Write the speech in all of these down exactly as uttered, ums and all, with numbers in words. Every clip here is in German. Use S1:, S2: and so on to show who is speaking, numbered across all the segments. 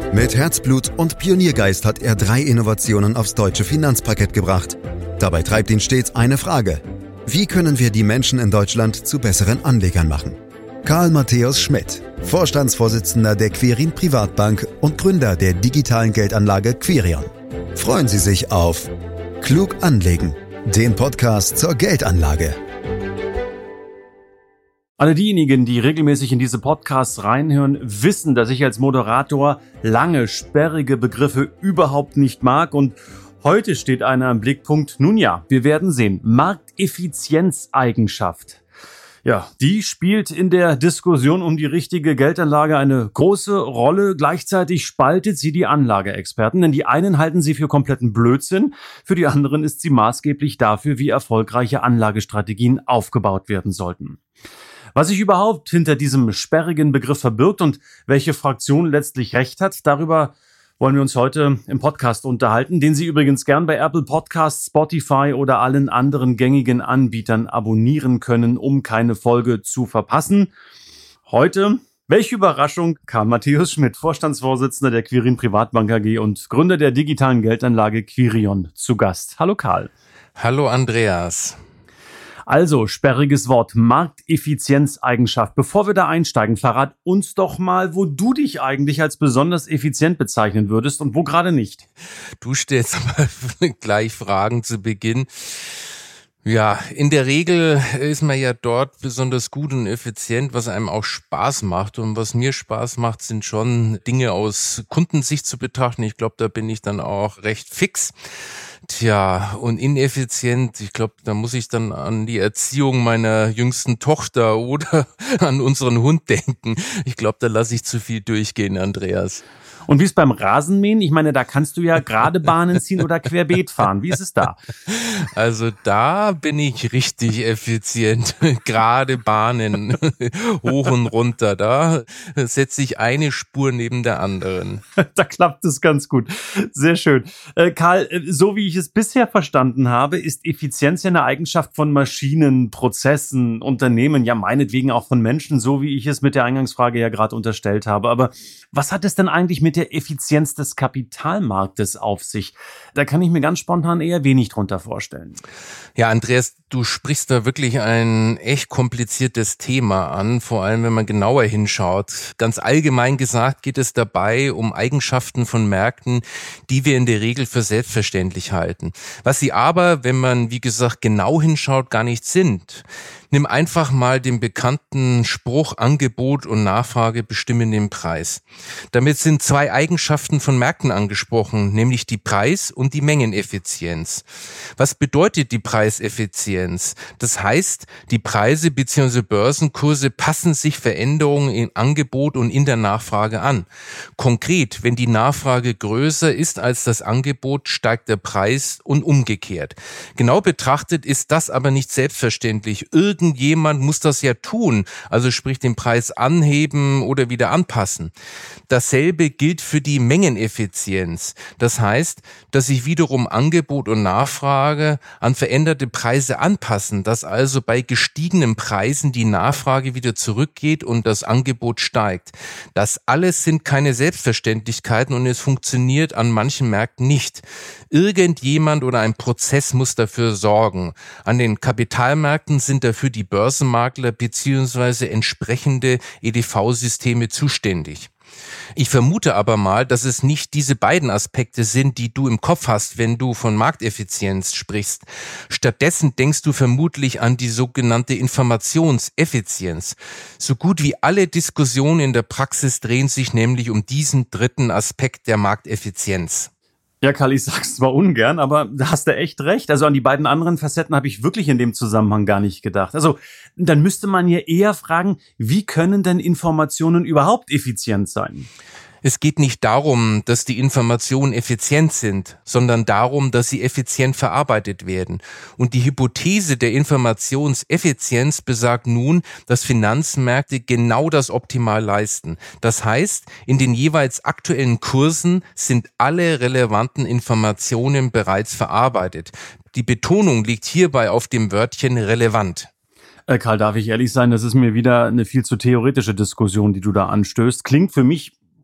S1: Mit Herzblut und Pioniergeist hat er drei Innovationen aufs deutsche Finanzparkett gebracht. Dabei treibt ihn stets eine Frage: Wie können wir die Menschen in Deutschland zu besseren Anlegern machen? Karl Matthäus Schmidt, Vorstandsvorsitzender der Quirin Privatbank und Gründer der digitalen Geldanlage Quirion. Freuen Sie sich auf Klug anlegen, den Podcast zur Geldanlage.
S2: Alle diejenigen, die regelmäßig in diese Podcasts reinhören, wissen, dass ich als Moderator lange, sperrige Begriffe überhaupt nicht mag, und heute steht einer im Blickpunkt. Nun ja, wir werden sehen. Markteffizienzeigenschaft. Ja, die spielt in der Diskussion um die richtige Geldanlage eine große Rolle. Gleichzeitig spaltet sie die Anlageexperten, denn die einen halten sie für kompletten Blödsinn, für die anderen ist sie maßgeblich dafür, wie erfolgreiche Anlagestrategien aufgebaut werden sollten. Was sich überhaupt hinter diesem sperrigen Begriff verbirgt und welche Fraktion letztlich recht hat, darüber wollen wir uns heute im Podcast unterhalten, den Sie übrigens gern bei Apple Podcasts, Spotify oder allen anderen gängigen Anbietern abonnieren können, um keine Folge zu verpassen. Heute, welche Überraschung, Karl Matthäus Schmidt, Vorstandsvorsitzender der Quirin Privatbank A G und Gründer der digitalen Geldanlage Quirion, zu Gast. Hallo Karl.
S3: Hallo Andreas.
S2: Also, sperriges Wort, Markteffizienzeigenschaft. Bevor wir da einsteigen, verrat uns doch mal, wo du dich eigentlich als besonders effizient bezeichnen würdest und wo gerade nicht.
S3: Du stellst mal gleich Fragen zu Beginn. Ja, in der Regel ist man ja dort besonders gut und effizient, was einem auch Spaß macht. Und was mir Spaß macht, sind schon Dinge aus Kundensicht zu betrachten. Ich glaube, da bin ich dann auch recht fix. Tja, und ineffizient, ich glaube, da muss ich dann an die Erziehung meiner jüngsten Tochter oder an unseren Hund denken. Ich glaube, da lasse ich zu viel durchgehen, Andreas.
S2: Und wie ist beim Rasenmähen? Ich meine, da kannst du ja gerade Bahnen ziehen oder querbeet fahren. Wie ist es da?
S3: Also da bin ich richtig effizient. Gerade Bahnen hoch und runter. Da setze ich eine Spur neben der anderen.
S2: Da klappt es ganz gut. Sehr schön. Äh, Karl, so wie ich es bisher verstanden habe, ist Effizienz ja eine Eigenschaft von Maschinen, Prozessen, Unternehmen, ja meinetwegen auch von Menschen, so wie ich es mit der Eingangsfrage ja gerade unterstellt habe. Aber was hat es denn eigentlich mit der Effizienz des Kapitalmarktes auf sich? Da kann ich mir ganz spontan eher wenig drunter vorstellen.
S3: Ja, Andreas, du sprichst da wirklich ein echt kompliziertes Thema an, vor allem wenn man genauer hinschaut. Ganz allgemein gesagt geht es dabei um Eigenschaften von Märkten, die wir in der Regel für selbstverständlich halten. Was sie aber, wenn man, wie gesagt, genau hinschaut, gar nicht sind. Nimm einfach mal den bekannten Spruch, Angebot und Nachfrage bestimmen den Preis. Damit sind zwei Eigenschaften von Märkten angesprochen, nämlich die Preis- und die Mengeneffizienz. Was bedeutet die Preiseffizienz? Das heißt, die Preise bzw. Börsenkurse passen sich Veränderungen im Angebot und in der Nachfrage an. Konkret, wenn die Nachfrage größer ist als das Angebot, steigt der Preis und umgekehrt. Genau betrachtet ist das aber nicht selbstverständlich. Irgendjemand muss das ja tun, also sprich den Preis anheben oder wieder anpassen. Dasselbe gilt für die Mengeneffizienz. Das heißt, dass sich wiederum Angebot und Nachfrage an veränderte Preise anpassen, dass also bei gestiegenen Preisen die Nachfrage wieder zurückgeht und das Angebot steigt. Das alles sind keine Selbstverständlichkeiten und es funktioniert an manchen Märkten nicht. Irgendjemand oder ein Prozess muss dafür sorgen. An den Kapitalmärkten sind dafür die Börsenmakler bzw. entsprechende E D V-Systeme zuständig. Ich vermute aber mal, dass es nicht diese beiden Aspekte sind, die du im Kopf hast, wenn du von Markteffizienz sprichst. Stattdessen denkst du vermutlich an die sogenannte Informationseffizienz. So gut wie alle Diskussionen in der Praxis drehen sich nämlich um diesen dritten Aspekt der Markteffizienz.
S2: Ja, Karl, ich sag's zwar ungern, aber da hast du echt recht. Also an die beiden anderen Facetten habe ich wirklich in dem Zusammenhang gar nicht gedacht. Also dann müsste man ja eher fragen, wie können denn Informationen überhaupt effizient sein?
S3: Es geht nicht darum, dass die Informationen effizient sind, sondern darum, dass sie effizient verarbeitet werden. Und die Hypothese der Informationseffizienz besagt nun, dass Finanzmärkte genau das optimal leisten. Das heißt, in den jeweils aktuellen Kursen sind alle relevanten Informationen bereits verarbeitet. Die Betonung liegt hierbei auf dem Wörtchen relevant.
S2: Äh, Karl, darf ich ehrlich sein, das ist mir wieder eine viel zu theoretische Diskussion, die du da anstößt. Klingt für mich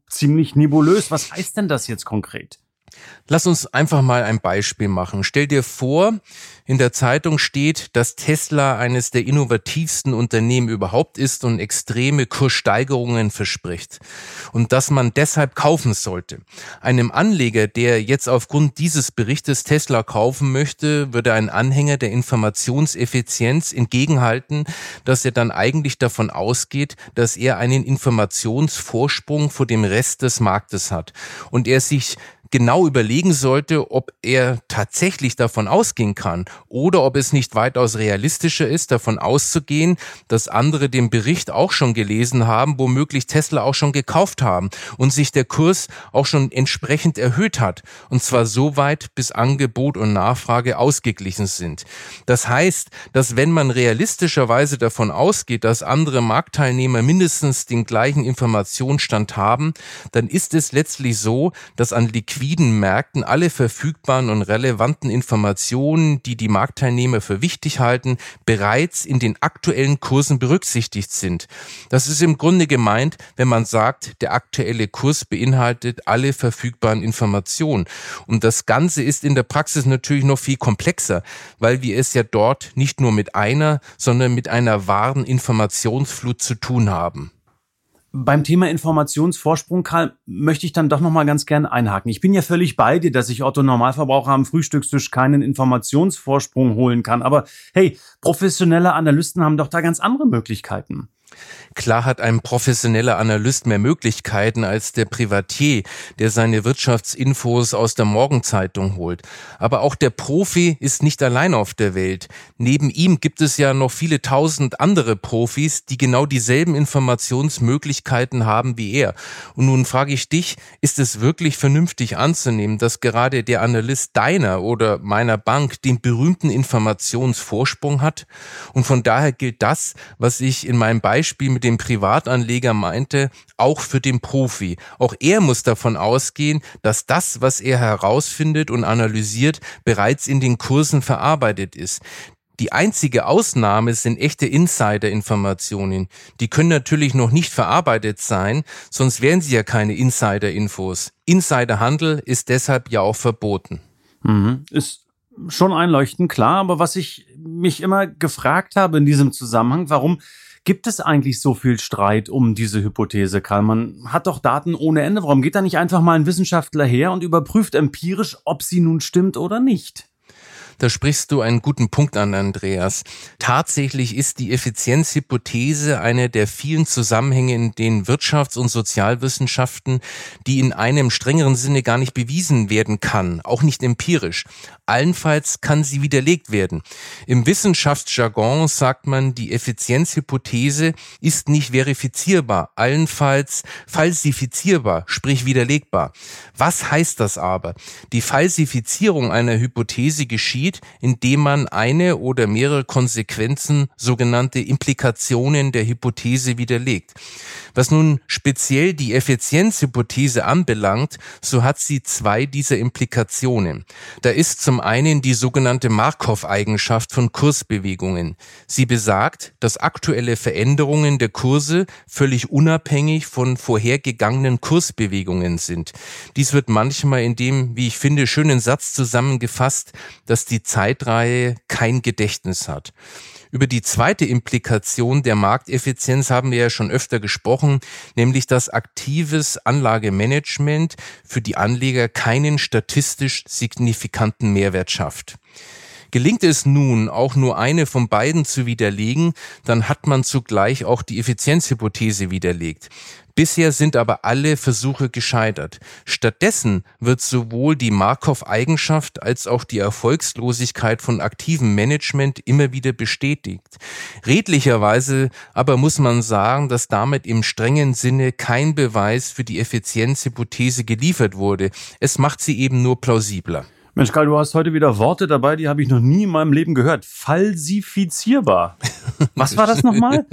S2: ziemlich nebulös. Was heißt denn das jetzt konkret?
S3: Lass uns einfach mal ein Beispiel machen. Stell dir vor, in der Zeitung steht, dass Tesla eines der innovativsten Unternehmen überhaupt ist und extreme Kurssteigerungen verspricht und dass man deshalb kaufen sollte. Einem Anleger, der jetzt aufgrund dieses Berichtes Tesla kaufen möchte, würde ein Anhänger der Informationseffizienz entgegenhalten, dass er dann eigentlich davon ausgeht, dass er einen Informationsvorsprung vor dem Rest des Marktes hat und er sich genau überlegen sollte, ob er tatsächlich davon ausgehen kann oder ob es nicht weitaus realistischer ist, davon auszugehen, dass andere den Bericht auch schon gelesen haben, womöglich Tesla auch schon gekauft haben und sich der Kurs auch schon entsprechend erhöht hat. Und zwar so weit, bis Angebot und Nachfrage ausgeglichen sind. Das heißt, dass wenn man realistischerweise davon ausgeht, dass andere Marktteilnehmer mindestens den gleichen Informationsstand haben, dann ist es letztlich so, dass an liquiden Märkten alle verfügbaren und relevanten Informationen, die die Marktteilnehmer für wichtig halten, bereits in den aktuellen Kursen berücksichtigt sind. Das ist im Grunde gemeint, wenn man sagt, der aktuelle Kurs beinhaltet alle verfügbaren Informationen. Und das Ganze ist in der Praxis natürlich noch viel komplexer, weil wir es ja dort nicht nur mit einer, sondern mit einer wahren Informationsflut zu tun haben.
S2: Beim Thema Informationsvorsprung, Karl, möchte ich dann doch noch mal ganz gern einhaken. Ich bin ja völlig bei dir, dass ich Otto Normalverbraucher am Frühstückstisch keinen Informationsvorsprung holen kann. Aber hey, professionelle Analysten haben doch da ganz andere Möglichkeiten.
S3: Klar hat ein professioneller Analyst mehr Möglichkeiten als der Privatier, der seine Wirtschaftsinfos aus der Morgenzeitung holt. Aber auch der Profi ist nicht allein auf der Welt. Neben ihm gibt es ja noch viele tausend andere Profis, die genau dieselben Informationsmöglichkeiten haben wie er. Und nun frage ich dich, ist es wirklich vernünftig anzunehmen, dass gerade der Analyst deiner oder meiner Bank den berühmten Informationsvorsprung hat? Und von daher gilt das, was ich in meinem Beispiel mit dem Privatanleger meinte, auch für den Profi. Auch er muss davon ausgehen, dass das, was er herausfindet und analysiert, bereits in den Kursen verarbeitet ist. Die einzige Ausnahme sind echte Insider-Informationen. Die können natürlich noch nicht verarbeitet sein, sonst wären sie ja keine Insider-Infos. Insiderhandel ist deshalb ja auch verboten.
S2: Mhm. Ist schon einleuchtend klar, aber was ich mich immer gefragt habe in diesem Zusammenhang, warum gibt es eigentlich so viel Streit um diese Hypothese, Karl? Man hat doch Daten ohne Ende. Warum geht da nicht einfach mal ein Wissenschaftler her und überprüft empirisch, ob sie nun stimmt oder nicht?
S3: Da sprichst du einen guten Punkt an, Andreas. Tatsächlich ist die Effizienzhypothese eine der vielen Zusammenhänge in den Wirtschafts- und Sozialwissenschaften, die in einem strengeren Sinne gar nicht bewiesen werden kann, auch nicht empirisch. Allenfalls kann sie widerlegt werden. Im Wissenschaftsjargon sagt man, die Effizienzhypothese ist nicht verifizierbar, allenfalls falsifizierbar, sprich widerlegbar. Was heißt das aber? Die Falsifizierung einer Hypothese geschieht, indem man eine oder mehrere Konsequenzen, sogenannte Implikationen der Hypothese widerlegt. Was nun speziell die Effizienzhypothese anbelangt, so hat sie zwei dieser Implikationen. Da ist zum einen die sogenannte Markov-Eigenschaft von Kursbewegungen. Sie besagt, dass aktuelle Veränderungen der Kurse völlig unabhängig von vorhergegangenen Kursbewegungen sind. Dies wird manchmal in dem, wie ich finde, schönen Satz zusammengefasst, dass die Zeitreihe kein Gedächtnis hat. Über die zweite Implikation der Markteffizienz haben wir ja schon öfter gesprochen, nämlich dass aktives Anlagemanagement für die Anleger keinen statistisch signifikanten Mehrwert schafft. Gelingt es nun, auch nur eine von beiden zu widerlegen, dann hat man zugleich auch die Effizienzhypothese widerlegt. Bisher sind aber alle Versuche gescheitert. Stattdessen wird sowohl die Markov-Eigenschaft als auch die Erfolgslosigkeit von aktivem Management immer wieder bestätigt. Redlicherweise aber muss man sagen, dass damit im strengen Sinne kein Beweis für die Effizienzhypothese geliefert wurde. Es macht sie eben nur plausibler.
S2: Mensch, Karl, du hast heute wieder Worte dabei, die habe ich noch nie in meinem Leben gehört. Falsifizierbar. Was war das nochmal?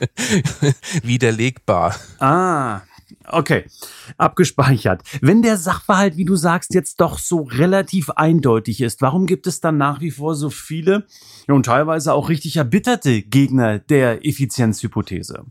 S3: Widerlegbar.
S2: Ah, okay. Abgespeichert. Wenn der Sachverhalt, wie du sagst, jetzt doch so relativ eindeutig ist, warum gibt es dann nach wie vor so viele und teilweise auch richtig erbitterte Gegner der Effizienzhypothese?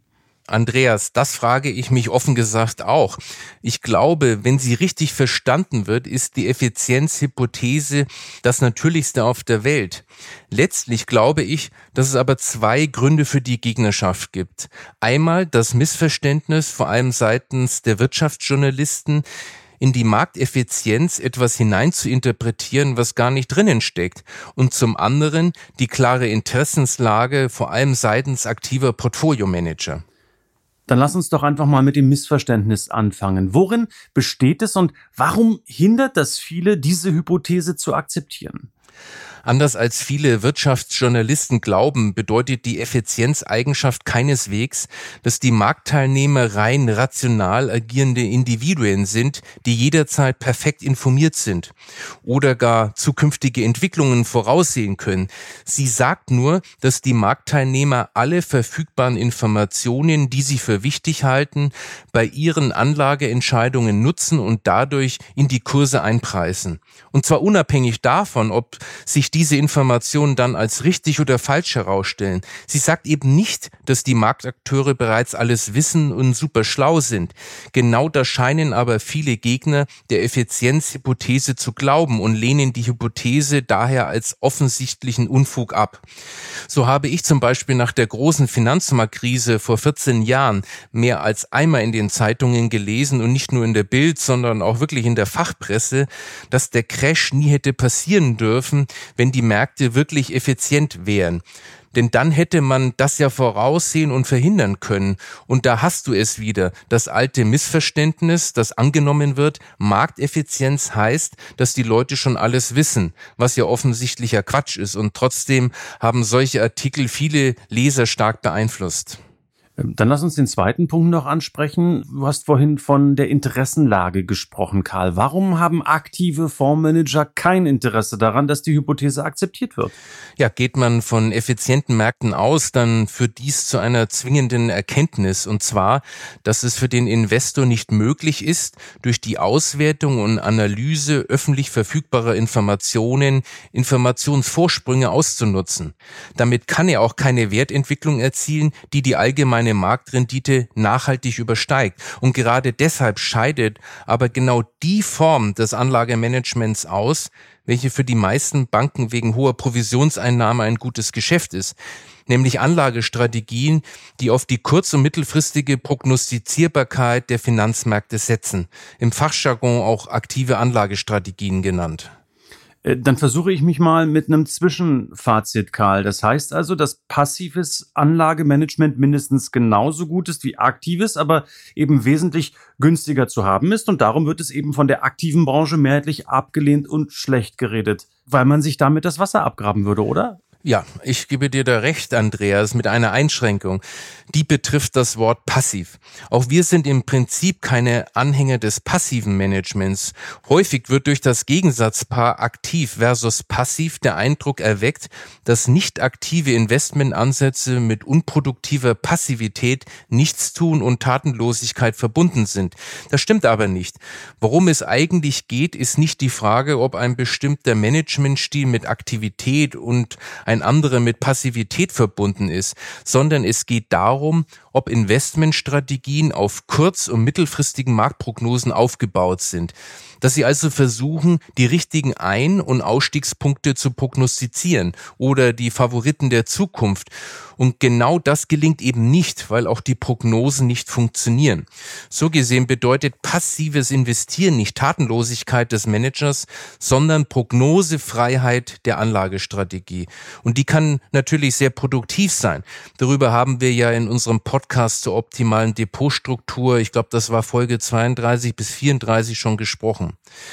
S3: Andreas, das frage ich mich offen gesagt auch. Ich glaube, wenn sie richtig verstanden wird, ist die Effizienzhypothese das Natürlichste auf der Welt. Letztlich glaube ich, dass es aber zwei Gründe für die Gegnerschaft gibt. Einmal das Missverständnis, vor allem seitens der Wirtschaftsjournalisten, in die Markteffizienz etwas hineinzuinterpretieren, was gar nicht drinnen steckt. Und zum anderen die klare Interessenslage, vor allem seitens aktiver Portfoliomanager.
S2: Dann lass uns doch einfach mal mit dem Missverständnis anfangen. Worin besteht es und warum hindert das viele, diese Hypothese zu akzeptieren?
S3: Anders als viele Wirtschaftsjournalisten glauben, bedeutet die Effizienzeigenschaft keineswegs, dass die Marktteilnehmer rein rational agierende Individuen sind, die jederzeit perfekt informiert sind oder gar zukünftige Entwicklungen voraussehen können. Sie sagt nur, dass die Marktteilnehmer alle verfügbaren Informationen, die sie für wichtig halten, bei ihren Anlageentscheidungen nutzen und dadurch in die Kurse einpreisen. Und zwar unabhängig davon, ob sich diese Informationen dann als richtig oder falsch herausstellen. Sie sagt eben nicht, dass die Marktakteure bereits alles wissen und super schlau sind. Genau das scheinen aber viele Gegner der Effizienzhypothese zu glauben und lehnen die Hypothese daher als offensichtlichen Unfug ab. So habe ich zum Beispiel nach der großen Finanzmarktkrise vor vierzehn Jahren mehr als einmal in den Zeitungen gelesen und nicht nur in der Bild, sondern auch wirklich in der Fachpresse, dass der Crash nie hätte passieren dürfen, wenn die Märkte wirklich effizient wären. Denn dann hätte man das ja voraussehen und verhindern können. Und da hast du es wieder, das alte Missverständnis, das angenommen wird, Markteffizienz heißt, dass die Leute schon alles wissen, was ja offensichtlicher Quatsch ist. Und trotzdem haben solche Artikel viele Leser stark beeinflusst.
S2: Dann lass uns den zweiten Punkt noch ansprechen. Du hast vorhin von der Interessenlage gesprochen, Karl. Warum haben aktive Fondsmanager kein Interesse daran, dass die Hypothese akzeptiert wird?
S3: Ja, geht man von effizienten Märkten aus, dann führt dies zu einer zwingenden Erkenntnis, und zwar, dass es für den Investor nicht möglich ist, durch die Auswertung und Analyse öffentlich verfügbarer Informationen Informationsvorsprünge auszunutzen. Damit kann er auch keine Wertentwicklung erzielen, die die allgemeine Marktrendite nachhaltig übersteigt. Und gerade deshalb scheidet aber genau die Form des Anlagemanagements aus, welche für die meisten Banken wegen hoher Provisionseinnahme ein gutes Geschäft ist, nämlich Anlagestrategien, die auf die kurz- und mittelfristige Prognostizierbarkeit der Finanzmärkte setzen, im Fachjargon auch aktive Anlagestrategien genannt.
S2: Dann versuche ich mich mal mit einem Zwischenfazit, Karl. Das heißt also, dass passives Anlagemanagement mindestens genauso gut ist wie aktives, aber eben wesentlich günstiger zu haben ist. Und darum wird es eben von der aktiven Branche mehrheitlich abgelehnt und schlecht geredet, weil man sich damit das Wasser abgraben würde, oder?
S3: Ja, ich gebe dir da recht, Andreas, mit einer Einschränkung. Die betrifft das Wort passiv. Auch wir sind im Prinzip keine Anhänger des passiven Managements. Häufig wird durch das Gegensatzpaar aktiv versus passiv der Eindruck erweckt, dass nicht aktive Investmentansätze mit unproduktiver Passivität, Nichtstun und Tatenlosigkeit verbunden sind. Das stimmt aber nicht. Worum es eigentlich geht, ist nicht die Frage, ob ein bestimmter Managementstil mit Aktivität und ein anderer mit Passivität verbunden ist, sondern es geht darum, ob Investmentstrategien auf kurz- und mittelfristigen Marktprognosen aufgebaut sind. Dass sie also versuchen, die richtigen Ein- und Ausstiegspunkte zu prognostizieren oder die Favoriten der Zukunft. Und genau das gelingt eben nicht, weil auch die Prognosen nicht funktionieren. So gesehen bedeutet passives Investieren nicht Tatenlosigkeit des Managers, sondern Prognosefreiheit der Anlagestrategie. Und die kann natürlich sehr produktiv sein. Darüber haben wir ja in unserem Podcast zur optimalen Depotstruktur, ich glaube, das war Folge zweiunddreißig bis vierunddreißig schon gesprochen.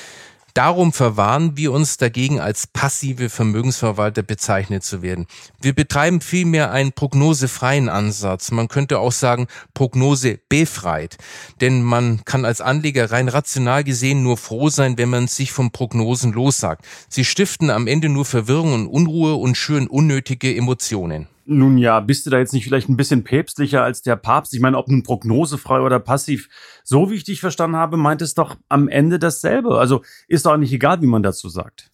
S3: Darum verwahren wir uns dagegen, als passive Vermögensverwalter bezeichnet zu werden. Wir betreiben vielmehr einen prognosefreien Ansatz. Man könnte auch sagen, prognosebefreit. Denn man kann als Anleger rein rational gesehen nur froh sein, wenn man sich von Prognosen lossagt. Sie stiften am Ende nur Verwirrung und Unruhe und schüren unnötige Emotionen.
S2: Nun ja, bist du da jetzt nicht vielleicht ein bisschen päpstlicher als der Papst? Ich meine, ob nun prognosefrei oder passiv, so wie ich dich verstanden habe, meint es doch am Ende dasselbe. Also ist doch nicht egal, wie man dazu sagt.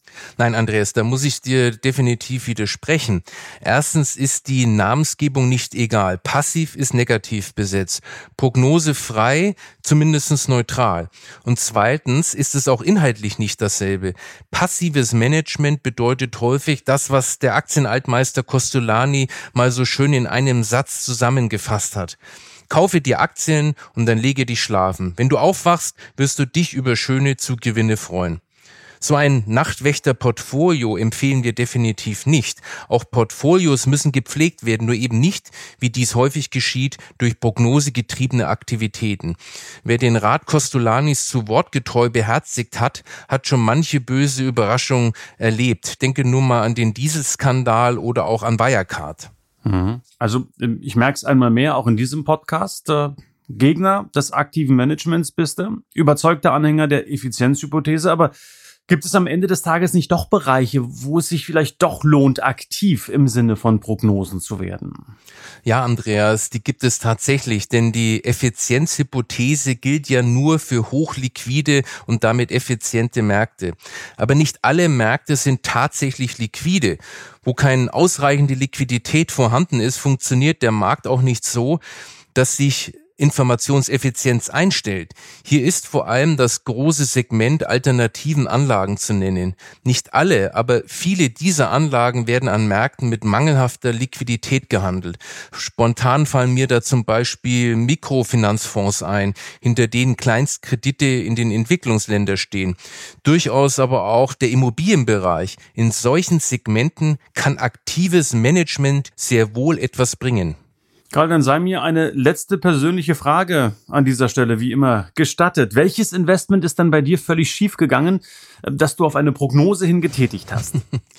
S3: Nein, Andreas, da muss ich dir definitiv widersprechen. Erstens ist die Namensgebung nicht egal. Passiv ist negativ besetzt. Prognosefrei, zumindest neutral. Und zweitens ist es auch inhaltlich nicht dasselbe. Passives Management bedeutet häufig das, was der Aktienaltmeister Costolani mal so schön in einem Satz zusammengefasst hat. Kaufe dir Aktien und dann lege dich schlafen. Wenn du aufwachst, wirst du dich über schöne Zugewinne freuen. So ein Nachtwächter-Portfolio empfehlen wir definitiv nicht. Auch Portfolios müssen gepflegt werden, nur eben nicht, wie dies häufig geschieht, durch prognosegetriebene Aktivitäten. Wer den Rat Costolanis zu wortgetreu beherzigt hat, hat schon manche böse Überraschung erlebt. Denke nur mal an den Dieselskandal oder auch an Wirecard.
S2: Also ich merke es einmal mehr, auch in diesem Podcast. Äh, Gegner des aktiven Managements bist du, überzeugter Anhänger der Effizienzhypothese, aber gibt es am Ende des Tages nicht doch Bereiche, wo es sich vielleicht doch lohnt, aktiv im Sinne von Prognosen zu werden?
S3: Ja, Andreas, die gibt es tatsächlich, denn die Effizienzhypothese gilt ja nur für hochliquide und damit effiziente Märkte. Aber nicht alle Märkte sind tatsächlich liquide. Wo keine ausreichende Liquidität vorhanden ist, funktioniert der Markt auch nicht so, dass sich Informationseffizienz einstellt. Hier ist vor allem das große Segment alternativen Anlagen zu nennen. Nicht alle, aber viele dieser Anlagen werden an Märkten mit mangelhafter Liquidität gehandelt. Spontan fallen mir da zum Beispiel Mikrofinanzfonds ein, hinter denen Kleinstkredite in den Entwicklungsländern stehen. Durchaus aber auch der Immobilienbereich. In solchen Segmenten kann aktives Management sehr wohl etwas bringen.
S2: Karl, dann sei mir eine letzte persönliche Frage an dieser Stelle wie immer gestattet. Welches Investment ist dann bei dir völlig schief gegangen, das du auf eine Prognose hin getätigt hast?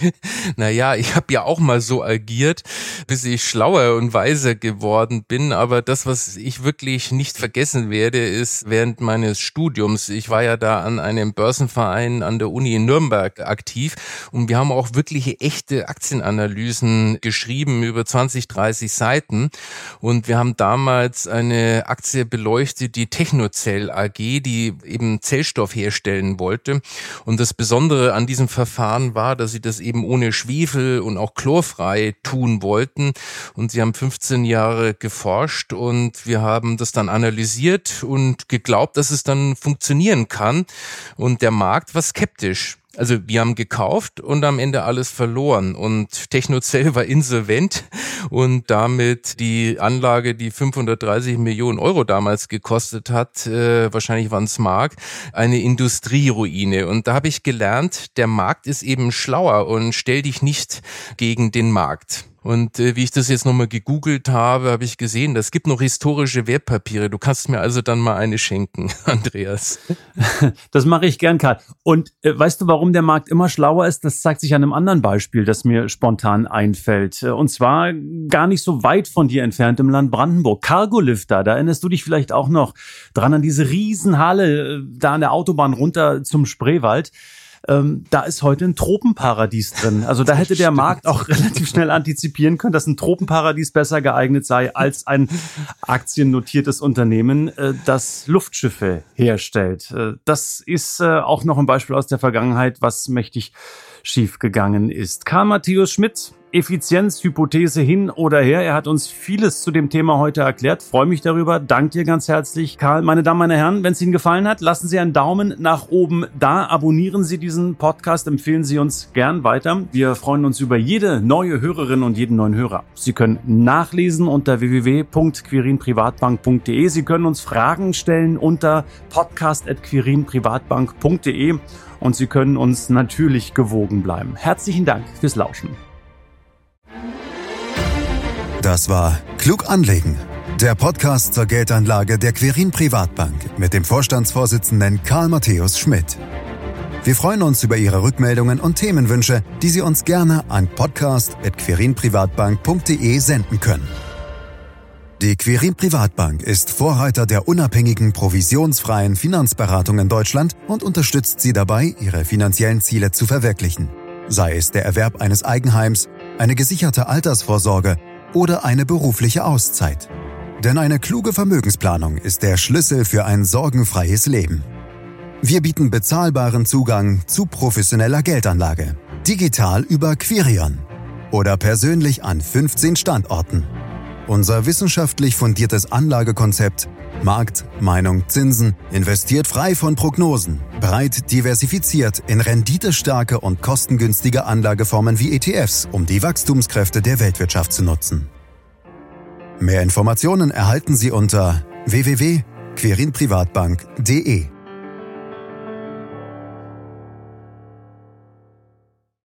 S3: Naja, ich habe ja auch mal so agiert, bis ich schlauer und weiser geworden bin. Aber das, was ich wirklich nicht vergessen werde, ist während meines Studiums. Ich war ja da an einem Börsenverein an der Uni in Nürnberg aktiv und wir haben auch wirklich echte Aktienanalysen geschrieben über zwanzig, dreißig Seiten. Und wir haben damals eine Aktie beleuchtet, die Technocell A G, die eben Zellstoff herstellen wollte. Und das Besondere an diesem Verfahren war, dass sie das eben ohne Schwefel und auch chlorfrei tun wollten. Und sie haben fünfzehn Jahre geforscht und wir haben das dann analysiert und geglaubt, dass es dann funktionieren kann. Und der Markt war skeptisch. Also wir haben gekauft und am Ende alles verloren und Technocell war insolvent und damit die Anlage, die fünfhundertdreißig Millionen Euro damals gekostet hat, äh, wahrscheinlich waren es Mark, eine Industrieruine. Und da habe ich gelernt, der Markt ist eben schlauer und stell dich nicht gegen den Markt. Und äh, wie ich das jetzt nochmal gegoogelt habe, habe ich gesehen, es gibt noch historische Wertpapiere. Du kannst mir also dann mal eine schenken, Andreas.
S2: Das mache ich gern, Karl. Und äh, weißt du, warum der Markt immer schlauer ist? Das zeigt sich an einem anderen Beispiel, das mir spontan einfällt. Und zwar gar nicht so weit von dir entfernt im Land Brandenburg. Cargolifter, da erinnerst du dich vielleicht auch noch dran an diese Riesenhalle äh, da an der Autobahn runter zum Spreewald. Ähm, da ist heute ein Tropenparadies drin. Also da hätte der Markt auch relativ schnell antizipieren können, dass ein Tropenparadies besser geeignet sei als ein aktiennotiertes Unternehmen, äh, das Luftschiffe herstellt. Äh, das ist äh, auch noch ein Beispiel aus der Vergangenheit, was mächtig schief gegangen ist. Karl Matthäus Schmidt, Effizienzhypothese hin oder her. Er hat uns vieles zu dem Thema heute erklärt. Freue mich darüber. Danke dir ganz herzlich, Karl. Meine Damen, meine Herren, wenn es Ihnen gefallen hat, lassen Sie einen Daumen nach oben da. Abonnieren Sie diesen Podcast, empfehlen Sie uns gern weiter. Wir freuen uns über jede neue Hörerin und jeden neuen Hörer. Sie können nachlesen unter w w w punkt quirinprivatbank punkt d e. Sie können uns Fragen stellen unter podcast at quirinprivatbank punkt d e und Sie können uns natürlich gewogen bleiben. Herzlichen Dank fürs Lauschen.
S1: Das war Klug anlegen, der Podcast zur Geldanlage der Quirin Privatbank mit dem Vorstandsvorsitzenden Karl Matthäus Schmidt. Wir freuen uns über Ihre Rückmeldungen und Themenwünsche, die Sie uns gerne an podcast at quirinprivatbank punkt d e senden können. Die Quirin Privatbank ist Vorreiter der unabhängigen, provisionsfreien Finanzberatung in Deutschland und unterstützt Sie dabei, Ihre finanziellen Ziele zu verwirklichen. Sei es der Erwerb eines Eigenheims, eine gesicherte Altersvorsorge oder eine berufliche Auszeit. Denn eine kluge Vermögensplanung ist der Schlüssel für ein sorgenfreies Leben. Wir bieten bezahlbaren Zugang zu professioneller Geldanlage. Digital über Quirion oder persönlich an fünfzehn Standorten. Unser wissenschaftlich fundiertes Anlagekonzept Markt, Meinung, Zinsen investiert frei von Prognosen, breit diversifiziert in renditestarke und kostengünstige Anlageformen wie E T Fs, um die Wachstumskräfte der Weltwirtschaft zu nutzen. Mehr Informationen erhalten Sie unter w w w punkt quirin privatbank punkt d e.